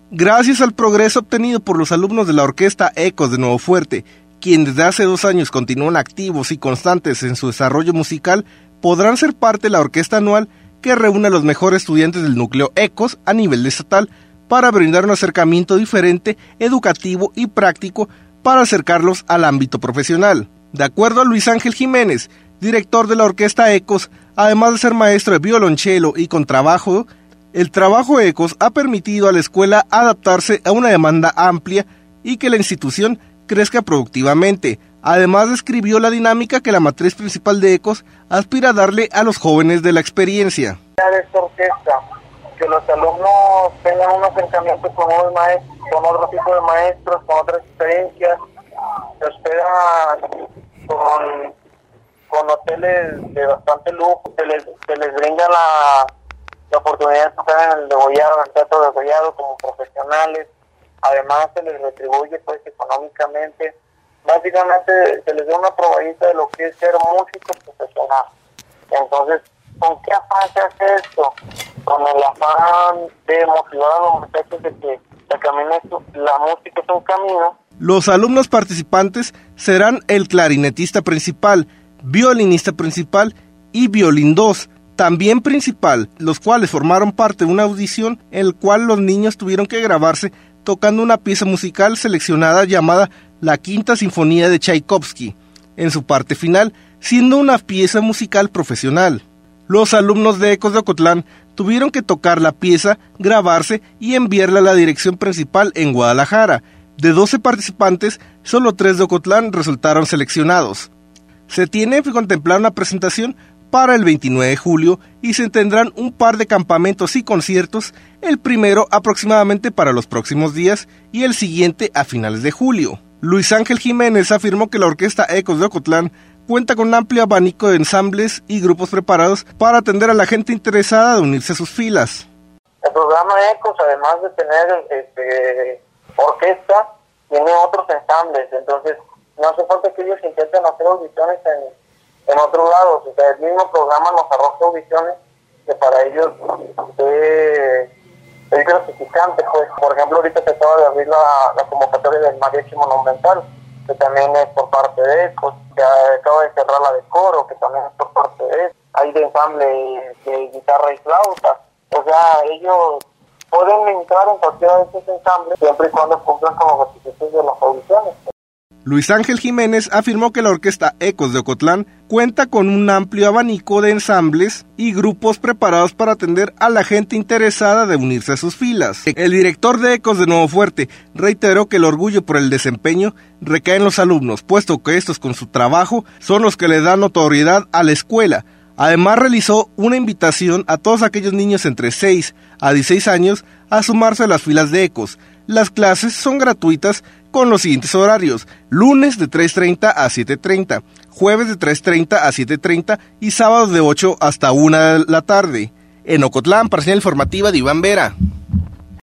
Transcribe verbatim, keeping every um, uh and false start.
Gracias al progreso obtenido por los alumnos de la Orquesta Ecos de Nuevo Fuerte, quienes desde hace dos años continúan activos y constantes en su desarrollo musical, podrán ser parte de la orquesta anual que reúne a los mejores estudiantes del núcleo Ecos a nivel estatal para brindar un acercamiento diferente, educativo y práctico para acercarlos al ámbito profesional. De acuerdo a Luis Ángel Jiménez, director de la Orquesta Ecos, además de ser maestro de violonchelo y contrabajo, el trabajo Ecos ha permitido a la escuela adaptarse a una demanda amplia y que la institución crezca productivamente. Además describió la dinámica que la matriz principal de Ecos aspira a darle a los jóvenes de la experiencia. De esta orquesta, que los alumnos tengan un acercamiento con, maestros, con otro tipo de maestros, con otras experiencias, se hospedan con, con hoteles de bastante lujo, se les, se les brinda la, la oportunidad de tocar en el degollado, en el teatro de degollado como profesionales, además se les retribuye pues económicamente. Básicamente se les da una probadita de lo que es ser músico profesional. Entonces, ¿con qué afán se hace esto? Con el afán de motivar a los muchachos de que la, camino es, la música es un camino. Los alumnos participantes serán el clarinetista principal, violinista principal y violín dos, también principal, los cuales formaron parte de una audición en la cual los niños tuvieron que grabarse tocando una pieza musical seleccionada llamada La Quinta Sinfonía de Tchaikovsky, en su parte final, siendo una pieza musical profesional. Los alumnos de Ecos de Ocotlán tuvieron que tocar la pieza, grabarse y enviarla a la dirección principal en Guadalajara. De doce participantes, solo tres de Ocotlán resultaron seleccionados. Se tiene que contemplar una presentación para el veintinueve de julio y se tendrán un par de campamentos y conciertos, el primero aproximadamente para los próximos días y el siguiente a finales de julio. Luis Ángel Jiménez afirmó que la Orquesta Ecos de Ocotlán cuenta con un amplio abanico de ensambles y grupos preparados para atender a la gente interesada de unirse a sus filas. El programa Ecos, además de tener este, orquesta, tiene otros ensambles, entonces no hace falta que ellos intenten hacer audiciones en en otros lados, o sea, el mismo programa nos arroja audiciones que para ellos eh, es gratificante, pues. Por ejemplo, ahorita se acaba de abrir la, la convocatoria del Mariachi Monumental, que también es por parte de Ecos, que acaba de cerrar la de coro, que también es por parte de Ecos, hay de ensamble de guitarra y flauta, o sea, ellos pueden entrar en cualquiera de estos ensambles siempre y cuando cumplan con los requisitos de las audiciones. Luis Ángel Jiménez afirmó que la Orquesta Ecos de Ocotlán cuenta con un amplio abanico de ensambles y grupos preparados para atender a la gente interesada de unirse a sus filas. El director de Ecos de Nuevo Fuerte reiteró que el orgullo por el desempeño recae en los alumnos, puesto que estos con su trabajo son los que le dan notoriedad a la escuela. Además realizó una invitación a todos aquellos niños entre seis a dieciséis años a sumarse a las filas de Ecos. Las clases son gratuitas con los siguientes horarios: lunes de tres treinta a siete treinta, jueves de tres treinta a siete treinta y sábados de ocho hasta una de la tarde. En Ocotlán, para señal informativa de Iván Vera.